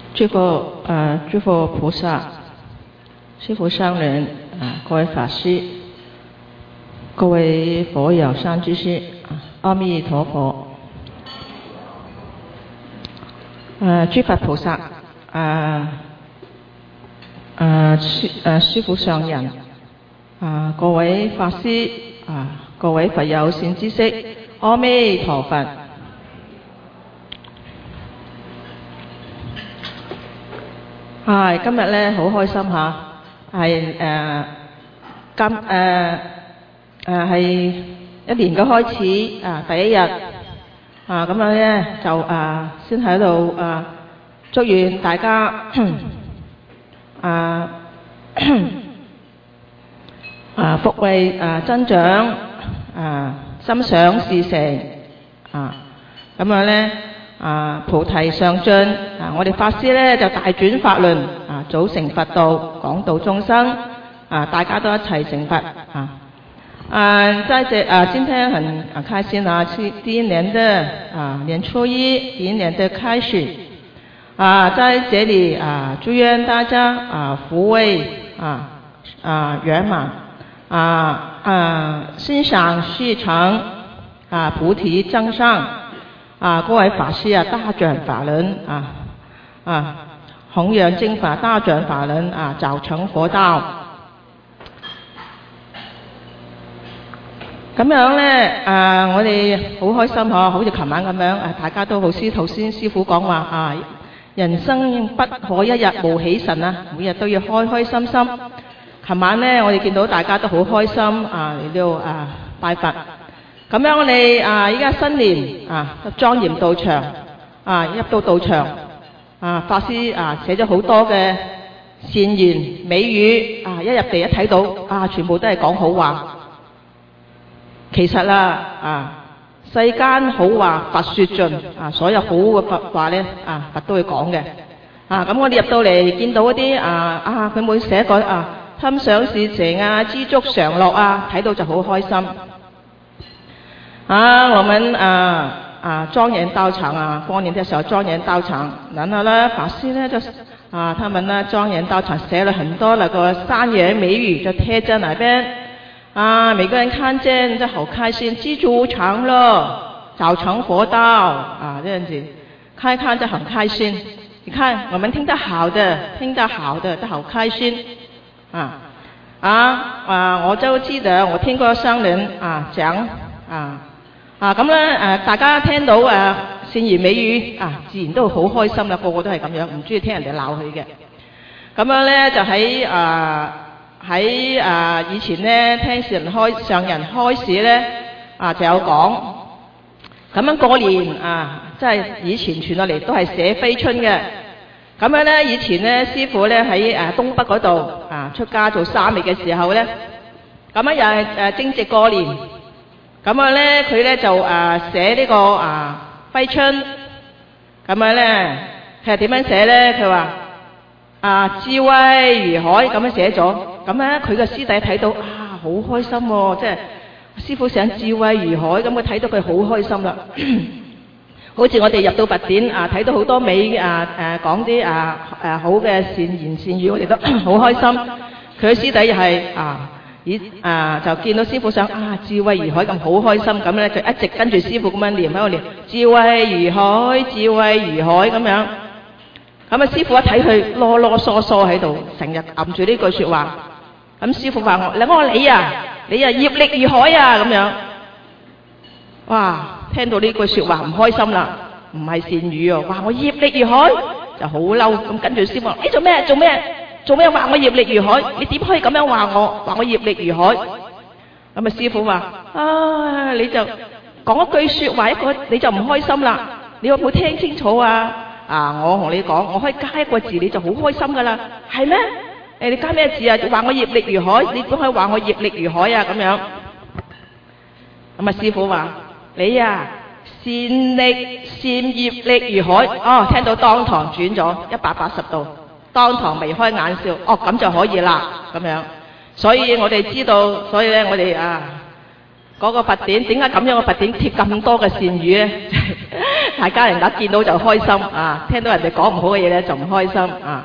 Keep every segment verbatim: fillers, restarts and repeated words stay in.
诸佛呃，诸佛菩萨、师父上人啊，各位法师、各位佛友善知识啊，阿弥陀佛。呃，诸佛菩萨啊啊师啊师父上人啊，各位法師啊，各位佛友善知識，阿彌陀佛。係今日咧好開心嚇，係誒今誒誒係一年嘅開始啊，第一日啊咁樣咧就啊先喺度啊祝願大家啊啊福慧啊增長啊心想事成啊咁樣咧。啊，菩提上進啊！我哋法師咧就大轉法輪啊，組成佛道，廣度眾生啊！大家都一齊成佛啊！啊，在這啊，今天很啊開心啊，是第一年的啊年初一，第一年的開始啊，在這裏啊，祝願大家啊福慧啊啊圓滿啊啊心想事成啊，菩提增上。啊，各位法師啊，大轉法輪啊啊，弘揚正法，大轉法輪啊，早成佛道。咁樣咧，啊，我哋好開心嗬，好似琴晚咁樣，啊，大家都好似頭先師父講話啊，人生不可一日冇喜神啊，每日都要開開心心。琴晚咧，我哋見到大家都好開心啊，嚟到啊拜佛。咁樣我哋啊依家新年啊莊嚴道場啊，入到道場啊，法師啊寫咗好多嘅善言美語啊，一入地一睇到啊，全部都係講好話。其實啦啊，世間好話佛說盡啊，所有好嘅佛話咧啊，佛都會講嘅啊。咁我哋入到嚟見到嗰啲啊啊，佢冇寫過啊心想事成啊，知足常樂啊，睇到就好開心。啊，我們啊啊莊嚴道場啊，過年的時候莊嚴道場，然後呢法師呢就啊，他們呢莊嚴道場寫了很多那個三言美語，就貼在那邊啊，每個人看見就好開心，知足常樂，早成佛道啊，這樣子，看一看就很開心。你看我們聽得好的，聽得好的都好開心啊啊啊！我就記得我聽過商人啊講啊。啊咁咧誒，大家聽到誒、啊、善言美語啊，自然都好開心啦，個個都係咁樣，唔中意聽人哋鬧佢嘅。咁樣咧就喺啊喺啊以前咧聽上人開上人開始咧啊就有講，咁樣過年啊，即係以前傳落嚟都係寫揮春嘅。咁樣咧以前咧師父咧喺誒東北嗰度啊出家做沙彌嘅時候咧，咁樣又係誒正值過年。咁樣咧，佢咧就誒寫呢個啊揮春，咁樣咧佢係點樣寫咧？佢話啊智慧如海咁樣寫咗，咁咧佢個師弟睇到啊好開心喎，即係師父寫智慧如海，咁佢睇到佢好開心啦。好似我哋入到佛典啊，睇到好多美啊誒講啲啊誒好嘅善言善語，我哋都好開心。佢嘅師弟又係啊。咦啊！就見到師父想啊，智慧如海咁好開心咁咧，就一直跟住師父咁樣念喺度念，智慧如海，智慧如海咁樣。咁啊，師父一睇佢囉囉嗦嗦喺度，成日揞住呢句説話。咁師父話我，你我你啊，你啊業力如海啊咁樣。哇！聽到呢句説話唔開心啦，唔係善語喎。話我業力如海，就好嬲。咁跟住師父話：你做咩做咩？做咩話我業力如海？你點可以咁樣話我？話我業力如海？咁啊師父話：啊，你就講一句説話一個你就唔開心啦。你有冇聽清楚啊？啊，我同你講，我可以加一個字你就好開心噶啦，係咩？誒，你加咩字啊？話我業力如海，你點可以話我業力如海啊？咁樣。咁啊師父話：你啊善力善業力如海。哦，聽到當堂轉咗一百八十度。當堂眉開眼笑，哦咁就可以啦，咁樣。所以我哋知道，所以咧我哋啊嗰個佛典點解咁樣嘅佛典貼咁多嘅善語咧？大家人家見到就開心啊，聽到人哋講唔好嘅嘢咧就唔開心啊。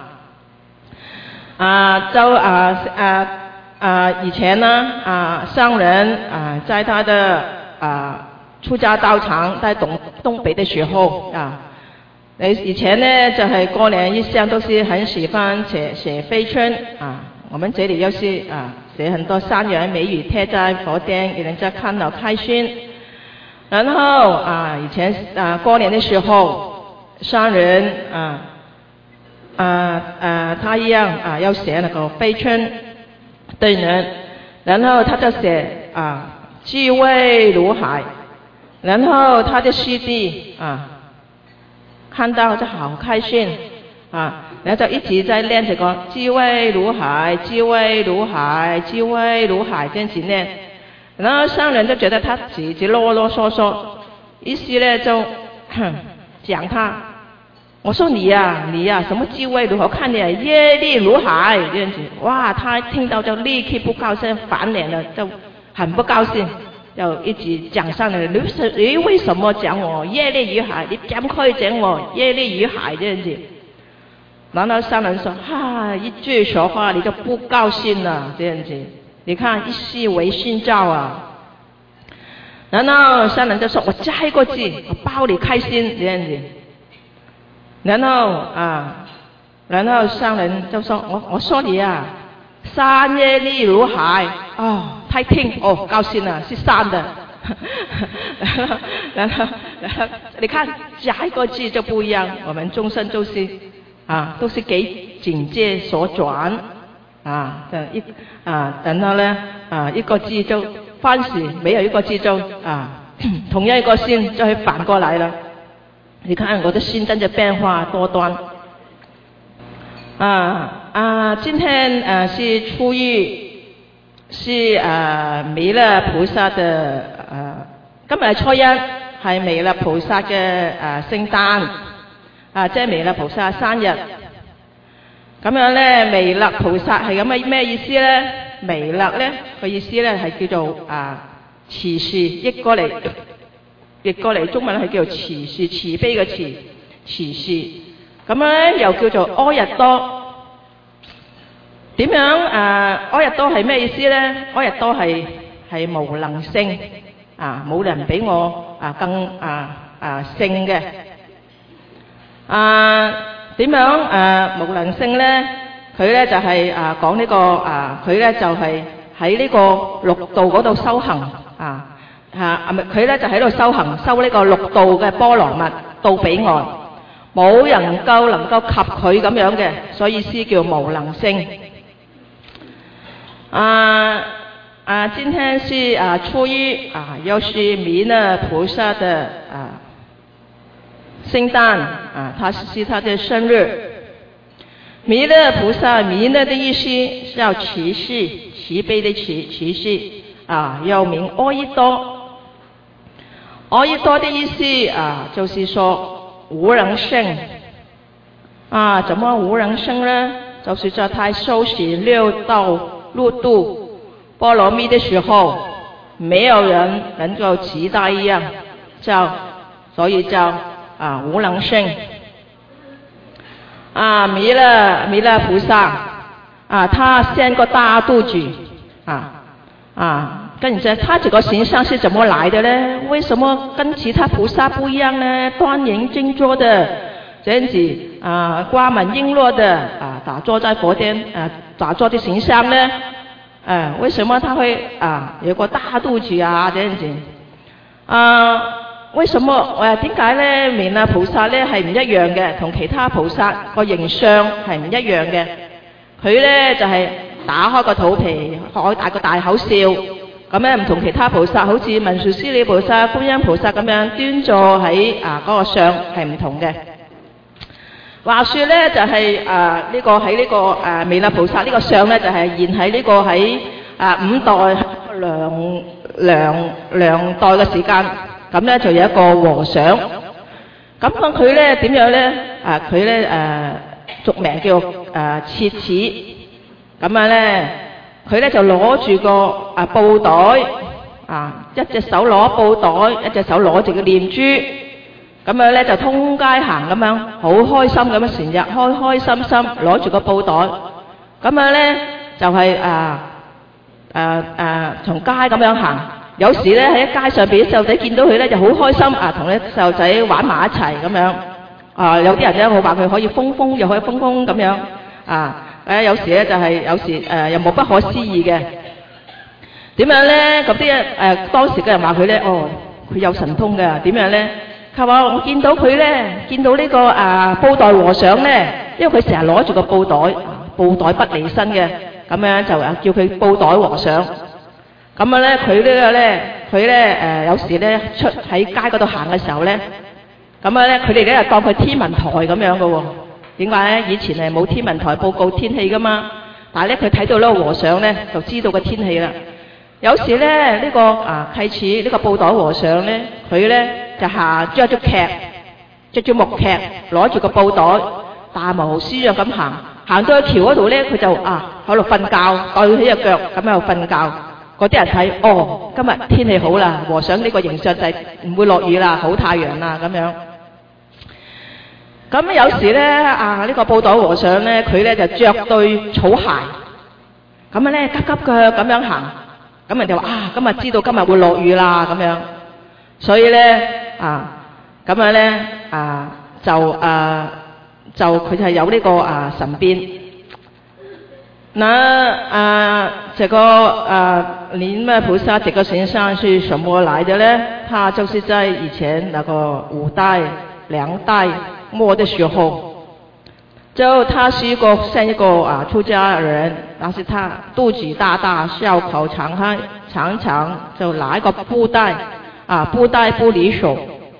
啊，就啊啊啊以前呢啊商人啊在他的啊出家道場在東東北的時候啊，以前呢就係過年一向都是很喜歡寫寫揮春啊，我們這裡又是啊寫很多山言美語貼在佛殿，給人家看了開心。然後啊以前啊過年的時候，商人啊啊啊他一樣啊要寫那個揮春對人，然後他就寫啊智慧如海，然後他的師弟啊看到就好開心啊，然後就一直在練這個智慧如海，智慧如海，智慧如海這樣子練。然後商人就覺得他自己囉囉嗦嗦，於是呢就講他，我說你呀、啊、你呀、啊、什麼智慧如海，我看你啊業力如海這樣子。哇，他聽到就立刻不高興，反臉了，就很不高興，就一直講上來，你你為什麼講我業力如海？你怎麼可以講我業力如海這樣子？然後商人說，哈，一句說話你就不高興了這樣子，你看一時為心造啊。然後商人就說，我加一個字，我包你開心這樣子。然後啊，然後商人就說，我我說你啊，山業力如海，哦，他聽哦高興了，是山的。然後然後然後你看加一個字就不一樣，我們眾生就是啊，都是給境界所轉啊，一啊，然後呢啊一個字就翻時，沒有一個字就啊，同樣一個心就會反過來了。你看我的心真的變化多端。啊啊，今天啊是初一，是啊彌勒菩薩的啊，今日係初一，係彌勒菩薩嘅啊聖誕，啊即係彌勒菩薩生日。咁樣咧，彌勒菩薩係咁嘅咩意思咧？彌勒咧個意思咧係叫做啊慈氏，譯過嚟。譯過嚟中文係叫做慈氏，慈悲嘅慈，慈氏。咁樣咧又叫做阿逸多。點樣啊？阿逸多係咩意思咧？阿逸多係係無能勝啊，冇人比我啊更啊啊勝嘅。啊點樣啊無能勝咧？佢咧就係、是、啊講呢、這個啊，佢咧就係喺呢個六道嗰度修行啊。嚇啊咪佢咧就喺度修行，修呢個六道嘅波羅蜜到彼岸，冇人夠能夠及佢咁樣嘅，所以先叫無能勝。啊啊，今天是啊初一啊，又是彌勒菩薩的啊聖誕啊，他是他的生日。彌勒菩薩，彌勒的意思叫慈氏，慈悲的慈，慈氏啊，又名阿逸多。阿逸多的意思啊，就是說無人勝啊。怎麼無人勝呢？就是在他修習六道六度波羅蜜的時候，沒有人能夠及他一樣，叫所以叫啊無人勝。啊彌勒彌勒菩薩啊，他像個大肚子啊啊。跟着他這個形象是怎麼來的呢？為什麼跟其他菩薩不一樣呢？端嚴靜坐的，這樣子啊，瓜滿瓔珞的啊，打坐在佛殿啊，打坐的形象呢？啊，為什麼他會啊有個大肚子啊？這樣子啊？為什麼誒點解咧？彌勒菩薩咧係唔一樣嘅，同其他菩薩個形象係唔一樣嘅。佢咧就係、是、打開個肚皮，開大個大口笑。咁咧唔同其他菩薩，好似文殊師利菩薩、觀音菩薩咁樣端坐喺啊嗰、那個相係唔同嘅。話說咧就係、是、啊呢、這個喺呢、這個誒彌勒菩薩呢個相咧就係、是、現喺呢個喺啊五代兩兩兩代嘅時間，咁咧就有一個和尚。咁講佢咧點樣咧？啊佢咧誒俗名叫誒切齒，咁啊咧。佢咧就攞住個啊布袋啊，一隻手攞布袋，一隻手攞住個念珠，咁樣咧就通街行咁樣，好開心咁樣，成日開開心心攞住個布袋，咁樣咧就係誒誒誒從街咁樣行。有時咧喺街上邊啲細路仔見到佢咧就好開心啊，同啲細路仔玩埋一齊咁樣。啊，有啲人咧我話佢可以瘋瘋又可以瘋瘋咁樣啊。誒有時咧就係、是、有時誒、呃、又冇不可思議嘅。點樣咧？咁啲誒當時嘅人話佢咧，哦，佢有神通嘅。點樣咧？佢話我見到佢咧，見到呢、這個啊布袋和尚咧，因為佢成日攞住個布袋，布袋不離身嘅，咁樣就啊叫佢布袋和尚。咁樣咧，佢呢個咧，佢咧誒有時咧出喺街嗰度行嘅時候咧，咁樣咧佢哋咧就當佢天文台咁樣嘅喎。點解咧？以前係冇天文台報告天氣噶嘛，但係咧佢睇到呢個和尚咧，就知道個天氣啦。有時咧呢、這個啊契似呢個布袋和尚咧，佢咧就下着咗屐，着住木屐，攞住個布袋，大模斯樣咁行，行到去橋嗰度咧，佢就啊喺度瞓覺，對起隻腳咁喺度瞓覺。嗰啲人睇，哦，今日天氣好啦，和尚呢個形象就係唔會落雨啦，好太陽啦咁樣。咁有時咧啊呢、這個布袋和尚咧，佢咧就着對草鞋，咁樣咧急急腳咁樣行。咁人哋話啊，今日知道今日會落雨啦咁樣，所以咧啊咁樣咧啊就啊就佢就係有呢個啊神變。那啊這個啊靈咩菩薩這個形象是什麼來的呢？他就是在以前那個五代兩代末的時候，就他是一個像一個啊出家人，但是他肚子大大，笑口常開，常常就拿一個布袋啊布袋不離手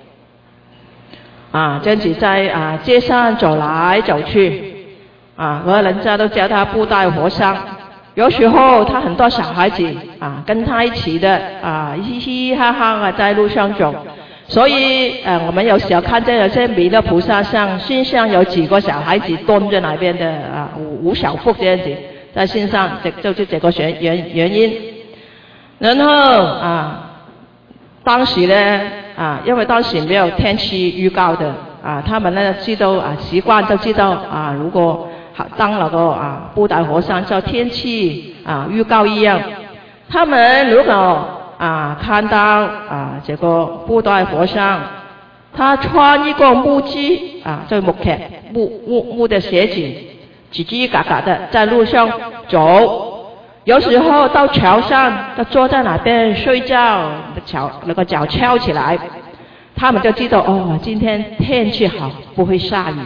啊，這樣子在啊街上走來走去。啊，和人家都叫他布袋和尚。有時候他很多小孩子啊跟他一起的啊嘻嘻哈哈啊在路上走，所以呃我們有時候看見有些彌勒菩薩像身上有幾個小孩子蹲在那邊的啊五五小腹這樣子在身上，這就是這個原原原因。然後啊當時呢啊因為當時沒有天氣預告的啊，他們呢知道啊習慣就知道啊如果當那個啊布袋和尚照天氣啊預告一樣，他們如果啊看到啊這個布袋和尚，他穿一個木屐啊，就木屐木木木的鞋子，吱吱嘎嘎的在路上走，有時候到橋上就坐在那邊睡覺，腳那個腳翹起來，他們就知道哦今天天氣好，不會下雨。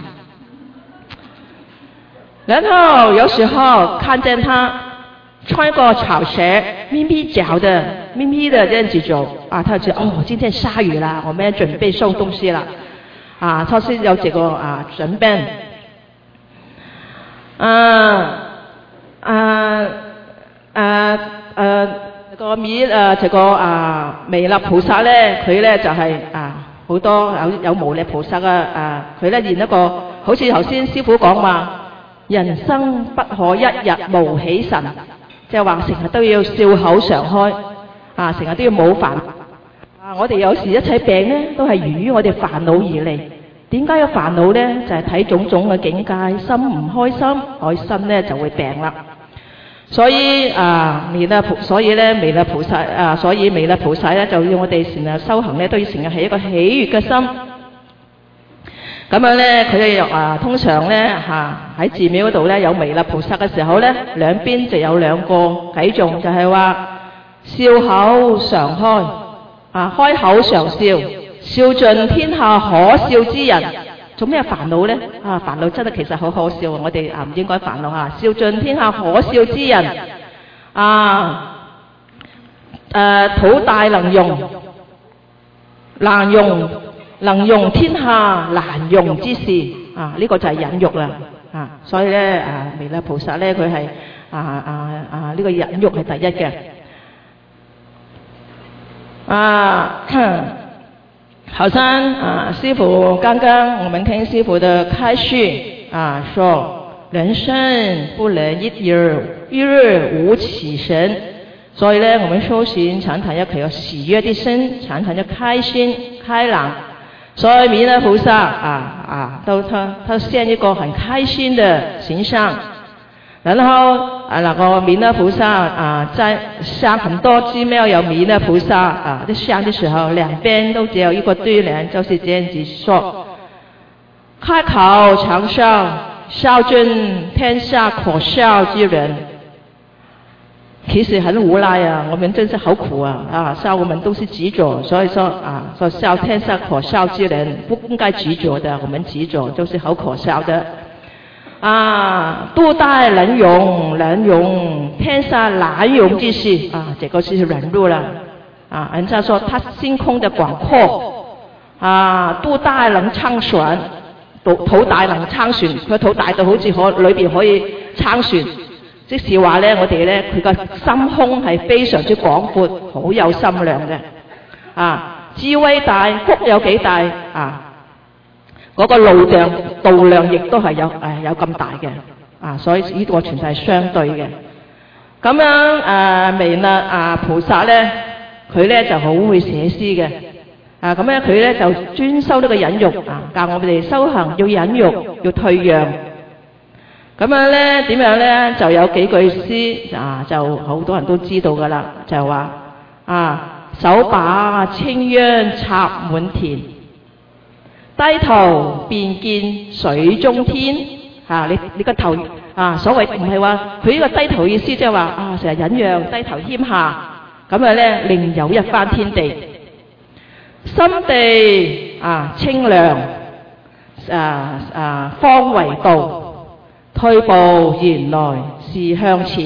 然後有時候看見他穿個草鞋，咪咪腳的，咪咪的這樣子走，啊，他就哦，今天下雨了，我們要準備送東西了，啊，他是有這個啊準備，啊啊啊啊個彌啊這個啊彌勒菩薩咧，佢咧就係、是、啊好多有有無量菩薩啊啊，佢咧現一個好似頭先師父講話。人生不可一日無喜神，即係話成日都要笑口常開，啊，成日都要冇煩。啊，我哋有時一切病咧，都係源於我哋煩惱而嚟。點解有煩惱咧？就係、是、睇種種嘅境界，心唔開心，開心咧就會病啦。所以啊，彌勒菩，所以咧彌勒菩薩啊，所以彌勒菩薩咧就要我哋成日修行咧，都要成日係一個喜悅嘅心。咁樣咧，佢哋啊通常咧嚇喺寺廟嗰度咧有彌勒菩薩嘅時候咧，兩邊就有兩個偈頌，就係話笑口常開，啊開口常笑，笑盡天下可笑之人。做咩煩惱咧？啊煩惱真係其實好可笑，我哋啊唔應該煩惱嚇。笑盡天下可笑之人，啊誒肚大能容，難容。能容天下難容之事啊！呢、這個就係忍辱啦啊！所以咧啊，彌勒菩薩咧佢係啊啊啊呢、這個忍辱係第一嘅啊。好像啊，師父剛剛我們聽師父的開示啊，說人生不能一日一日無起神， 所以呢，我们修行常常要有喜悦的心，常常要开心开朗。所以弥勒菩萨啊啊，都他他现一个很开心的形象。然后啊，那个弥勒菩萨啊，在像很多寺庙有弥勒菩萨啊的像的时候，两边都只有一个对联，就是这样子说：开口常笑，笑尽天下可笑之人。其实很无奈啊，我们真是好苦啊！啊，笑我们都是执着，所以说啊，说笑天下可笑之人，不应该执着的，我们执着就是好可笑的。啊，度大能容，能容天下难容之事啊，这个是忍辱了。啊，人家说他心空的广阔，啊，肚大能撐船，肚肚大能撐船，佢肚大到好似可裏邊可以撐船。即是話咧，我哋咧佢個心胸係非常之廣闊，好有心量嘅。啊，智慧大，福有幾大啊？嗰、那個路量度量亦都係有誒、呃、有咁大嘅。啊，所以呢個全係相對嘅。咁樣誒彌勒啊菩薩咧，佢咧就好會寫詩嘅。啊，咁樣佢咧就專修呢個忍辱啊，教我哋修行要忍辱，要退讓。咁樣咧點樣咧？就有幾句詩啊，就好多人都知道噶啦，就話啊，手把青秧插滿田，低頭便見水中天。啊，你你個頭啊，所謂唔係話佢呢個低頭意思，即係話啊，成日忍讓低頭謙下，咁樣咧另有一番天地。心地啊清涼，啊啊方為道。退步原來是向前。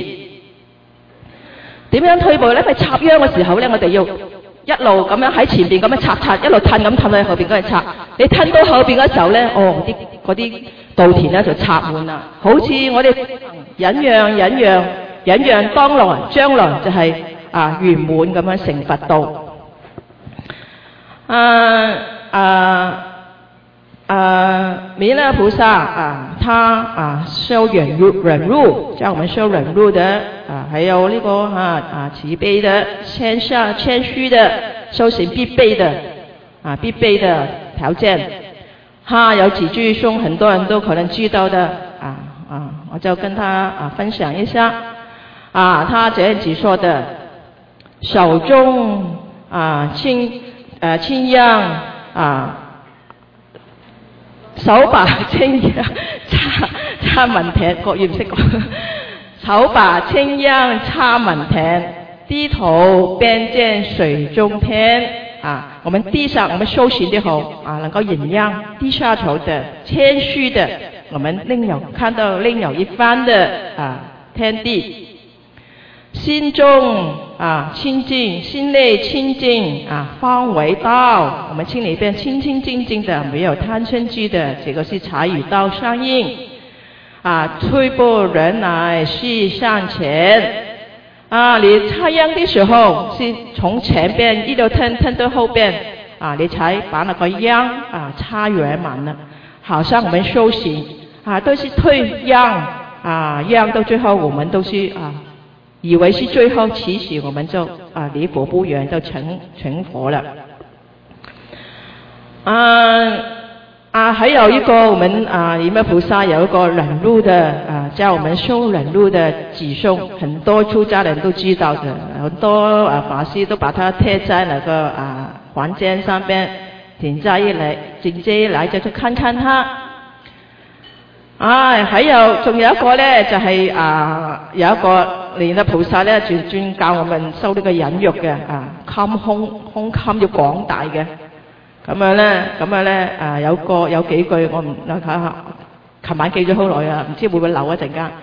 點樣退步咧？喺插秧嘅時候咧，我哋要一路咁樣喺前邊咁樣插插，一路褪咁褪喺後邊嗰度插。你褪到後邊嘅時候咧，哦，啲嗰啲稻田咧就插滿啦。好似我哋忍讓忍讓忍讓，當來將來就係、是、啊圓滿咁樣成佛道。啊啊啊，弥勒菩薩啊，他啊修忍辱，忍辱教我們修忍辱的啊，還有呢、這個啊啊慈悲的、謙下謙虛的修行必備的啊必備的條件。哈、啊，有幾句頌，很多人都可能知道的啊啊，我就跟他啊分享一下啊，他這樣子說的：手中啊青呃青秧啊。手把青秧插插文田，國語唔識講。手把青秧插文田，低頭便見水中天。啊，我們地上我們修行的好啊，能夠忍讓低下頭的、謙虛的，我們另有看到另有一番的啊天地。心中啊清淨，心內清淨啊，方為道。我們心裏邊清清淨淨的，沒有貪嗔癡的，這個是才與道相應。啊，退步原來是向前。啊，你插秧的時候是從前邊一路吞吞到後邊，啊，你才把那個秧啊插圓滿了。好像我們修行啊，都是退秧啊，秧到最後我們都是啊。以為是最後，其實我們就啊離佛不遠，就成成佛了。啊啊，還有一個我們啊彌勒菩薩有一個忍辱的啊，教我們修忍辱的偈頌，很多出家人都知道的，很多啊法師都把它貼在那個啊環間上邊，停在一來，緊接一來就去看看它。啊，還有仲有一個咧，就係、是、啊有一個彌勒菩薩咧，專專教我們修呢個忍辱嘅啊，襟胸胸襟要廣大嘅。咁樣咧，咁樣咧啊有個有幾句我唔睇下，琴晚記咗好耐啊，唔知會唔會漏一陣間。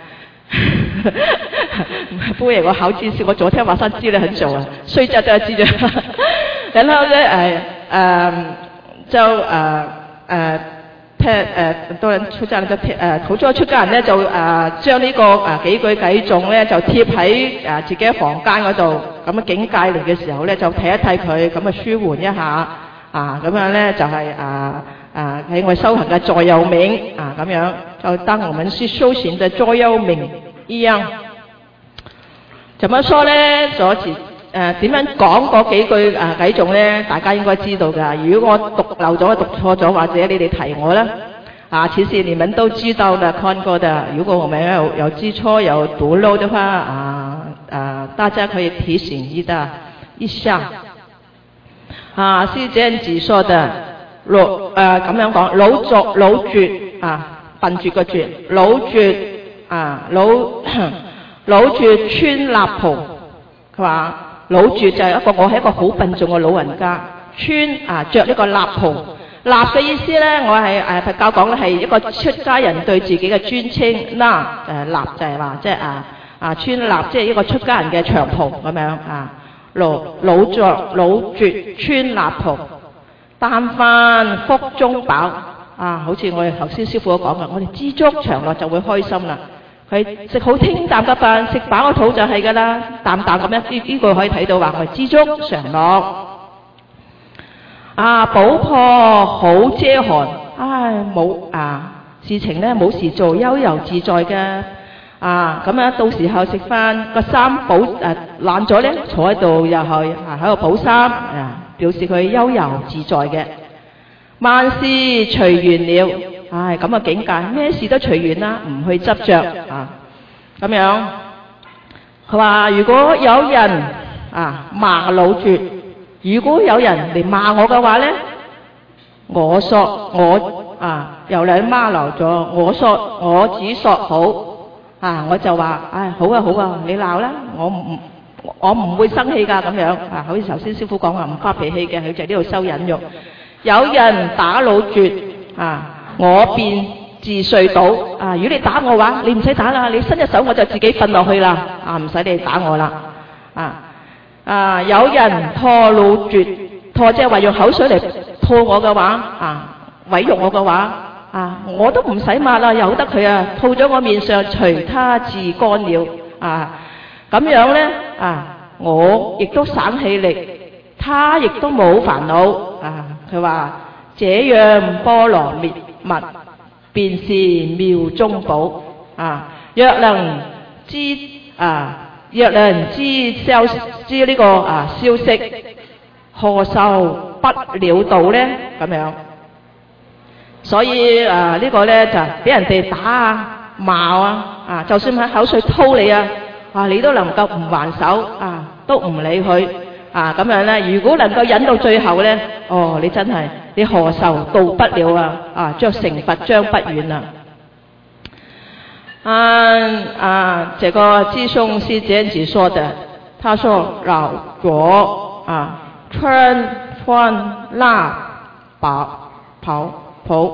不過我好知識，我昨天晚上知得很久啊，睡覺都要記得。然後咧誒誒就誒誒。呃呃誒誒，多人出家人就貼誒，好多出家人咧就誒將呢個誒幾句偈頌咧就貼喺誒自己房間嗰度，咁啊境界嚟嘅時候咧就睇一睇佢，咁啊舒緩一下啊，咁樣咧就係啊啊喺我修行嘅座右銘啊，咁樣就當我們是修行嘅座右銘一樣。 怎麼說呢？所以誒點樣講嗰幾句誒偈頌呢？大家應該知道㗎。如果我讀漏咗、讀錯咗，或者你哋提我啦。啊，其實你們都知道的、看過的。如果我們有有記錯、有讀漏的話，啊啊，大家可以提醒一的一下。啊，是這樣子說的，老誒咁樣講，老作老絕啊，笨拙個絕，老絕啊，老老絕穿臘袍，佢話老絕就係一個我係一個好笨重嘅老人家，穿啊著呢個臘袍。立嘅意思咧，我係誒佛教講咧係一個出家人對自己嘅尊稱啦。誒立就係話即係啊啊穿立即係一個出家人嘅長袍咁樣啊。老老作老絕穿立袍，但飯腹中飽啊！好似我哋頭先師傅講嘅，我哋知足常樂就會開心啦。佢食好清淡嘅飯，食飽個肚就係㗎啦，淡淡咁樣呢呢個可以睇到話我哋知足常樂。啊，補破好遮寒，唉冇啊事情咧冇事做，悠遊自在嘅啊咁啊，到時候食飯個衫補誒爛咗咧，坐喺度又係啊喺度補衫啊，表示佢悠遊自在嘅。萬事隨緣了，唉咁嘅境界，咩事都隨緣啦，唔去執着啊咁樣。佢話如果有人啊罵老絕。如果有人嚟罵我嘅話呢，我說我啊有人罵鬧咗，我說我只說好啊，我就話唉好啊好啊，你鬧啦，我唔我唔會生氣㗎咁樣啊，好似頭先師傅講話唔發脾氣嘅，佢就喺呢度收忍辱。有人打老絕啊，我便自睡倒啊。如果你打我話，你唔使打啦，你伸隻手我就自己瞓落去啦啊，唔使你打我啦啊。啊！有人拖老絕，拖即係話用口水嚟拖我嘅話，啊，毀辱我嘅話，啊，我都唔使抹啦，由得佢啊，吐咗我面上，隨他自乾了，啊，咁樣咧，啊，我亦都省氣力，他亦都冇煩惱，啊，佢話這樣波羅蜜物，便是妙中寶，啊，若能知啊。若能知消知呢個啊消息，何受不了道呢？咁樣，所以啊呢個呢就俾人哋打啊罵啊啊，就算喺口水吐你啊啊，你都能夠唔還手啊，都唔理佢啊咁樣呢。如果能夠忍到最後呢，哦，你真係你何受到不了啊啊，將成佛將不遠啊！啊啊，這個智松是這樣子說的，他說老着啊穿穿臘袍袍袍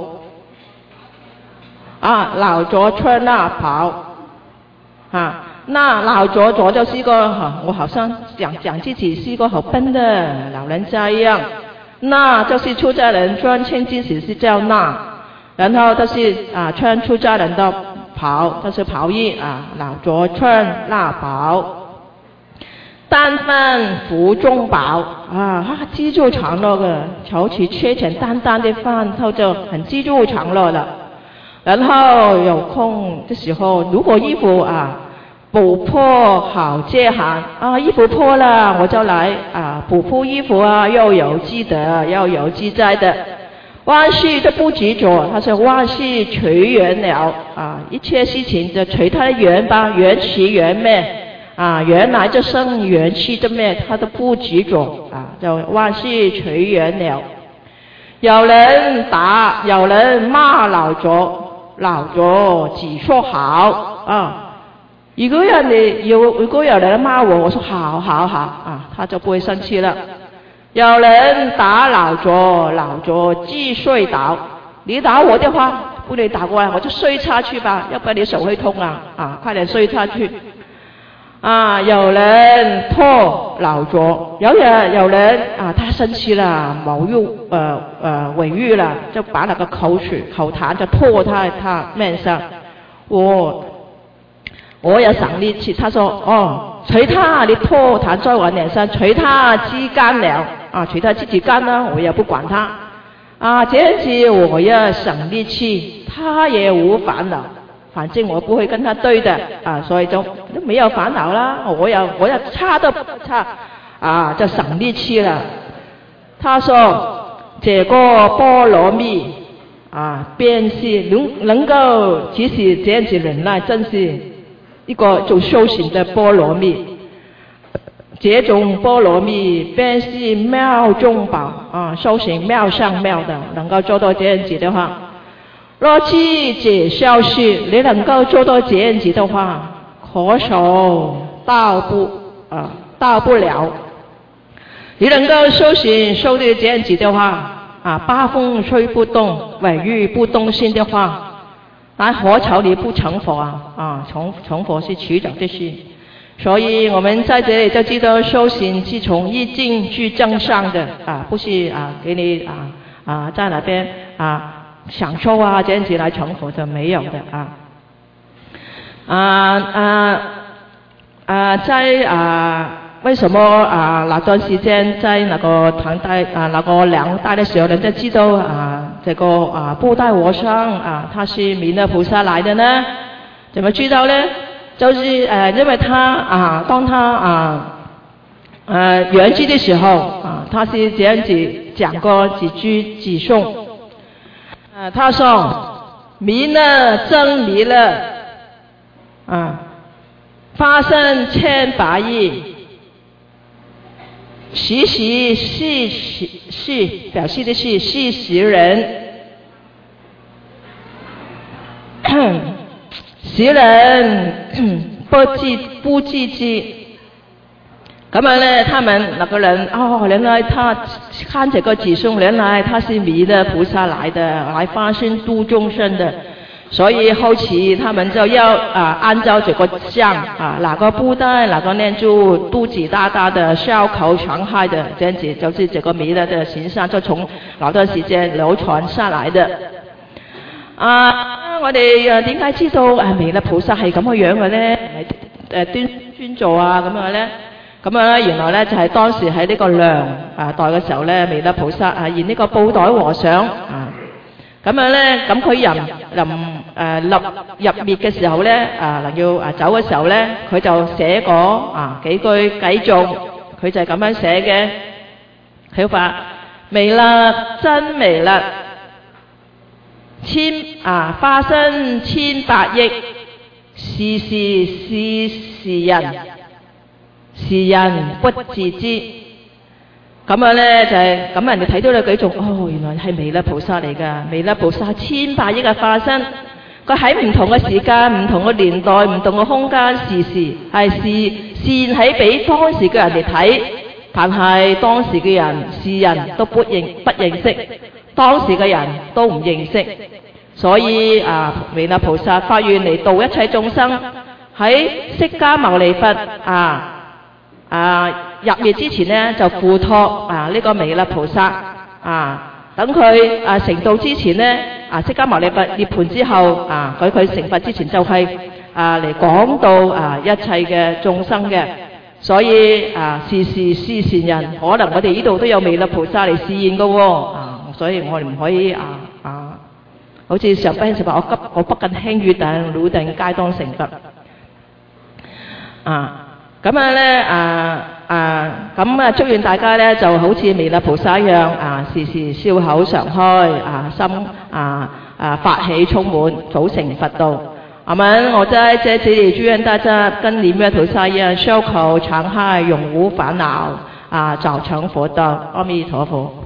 啊，老着穿臘袍啊，那老着着就是一個、啊、我好像講講自己是一個好笨的老人家一樣，那就是出家人專稱自己是叫那，然後就是啊穿出家人的袍，就是袍衣啊，老着穿臘袍，但飯腹中飽啊，他知足常樂嘅，求其吃簡單單的飯，他就很知足常樂了。然後有空的時候，如果衣服啊補破好遮寒啊，衣服破了我就來啊補鋪衣服啊，要有積德，要有積災的。萬事都不執着，他說萬事隨緣了啊，一切事情就隨他的緣吧，緣起緣滅啊，緣來就生，緣去就滅，他都不執着啊，就萬事隨緣了。有人打，有人罵老着，老着只說好啊。如果人哋有如果有人罵我，我說好好好啊，他就不會生氣了。有人打老着，老着自睡倒。你打我的話，不你打過來，我就睡下去吧，要不然你手會痛啊！啊，快點睡下去。啊，有人拖老着，有人有人啊，他生氣了，侮辱呃呃違欲了，就把那個口水口痰就拖他他面上。我我有省力氣，他說哦，隨他你拖痰在我臉上，隨他自乾了。啊，隨他自己幹呢，我也不管他。啊，這樣子我要省力氣，他也無煩惱，反正我不會跟他對的啊，所以就没有烦恼啦，我要我要擦都不擦啊，就省力气了。他说这个菠萝蜜啊，便是能能够即使这样子忍耐，真是一个做修行的菠萝蜜。这种菠萝蜜便是妙中宝啊，修行妙上妙的，能够做到这样子的话，若知这消息，你能够做到这样子的话，可守到不啊到不了。你能够修行修得这样子的话啊，八风吹不动，尾玉不动心的话，那何愁你不成佛啊？啊，成成佛是迟早的事。所以我们在这里就知道修行是从一境去正上的啊，不是啊给你啊啊在那边啊享受啊这样子来成佛的，没有的啊啊啊啊在啊为什么啊那段时间在那个唐代啊那个梁代的时候，人家知道啊这个啊布袋和尚啊他是弥勒菩萨来的呢？怎么知道呢？就是呃，因为他啊，当他啊呃圆寂的时候啊，他是这样子讲过几句偈颂。呃，他说：弥勒真弥勒啊，发生千百亿，时时是时是表示的是是时人。时人不知不自知，咁樣呢，他們那個人哦，原來他看這個偈頌，原來他是彌勒菩薩來的，來發心度眾生的，所以後期他們就要啊按照這個像啊，哪個布袋，哪個念珠，肚子大大的，笑口常開的，這樣子就是這個彌勒的形象，就從那段時間流傳下來的。啊，我哋誒點解知道誒彌勒菩薩係咁嘅樣嘅咧？誒端端坐啊咁樣咧，咁樣咧原來咧就係、是、當時喺呢個梁啊代嘅時候咧，彌勒菩薩啊現呢個布袋和尚啊，咁樣咧咁佢臨臨誒入入滅嘅時候咧啊，能要啊走嘅時候咧，佢就寫過啊幾句偈頌，佢就係咁樣寫嘅，佢話彌勒真彌勒。千啊花生千百億，時時是時人，時人不自知。咁樣咧就係、是、咁人哋睇到你舉重，哦原來係彌勒菩薩嚟㗎，彌勒菩薩千百億嘅化身，佢喺唔同嘅時間、唔同嘅年代、唔同嘅空間，時時係示現喺俾當時嘅人哋睇，但係當時嘅人世人都不認不認識。當時嘅人都唔認識，所以啊，彌勒菩薩發願嚟度一切眾生，喺釋迦牟尼佛啊啊入滅之前呢，就付託啊呢、這個彌勒菩薩啊，等佢啊成道之前呢，啊釋迦牟尼佛涅槃之後啊，佢佢成佛之前就係啊嚟講到啊一切嘅眾生嘅，所以啊時時是善人，可能我哋呢度都有彌勒菩薩嚟示現嘅喎啊。所以我哋唔可以啊啊，好似上邊就話我急我不近輕語等魯定皆當成佛啊，咁樣咧啊啊咁啊祝願大家咧就好似彌勒菩薩一樣啊，時時笑口常開啊，心啊啊法喜充滿，早成佛道。我們我在這裡祝願大家跟彌勒菩薩一樣，笑口常開，永無煩惱啊，早成佛道。阿彌陀佛。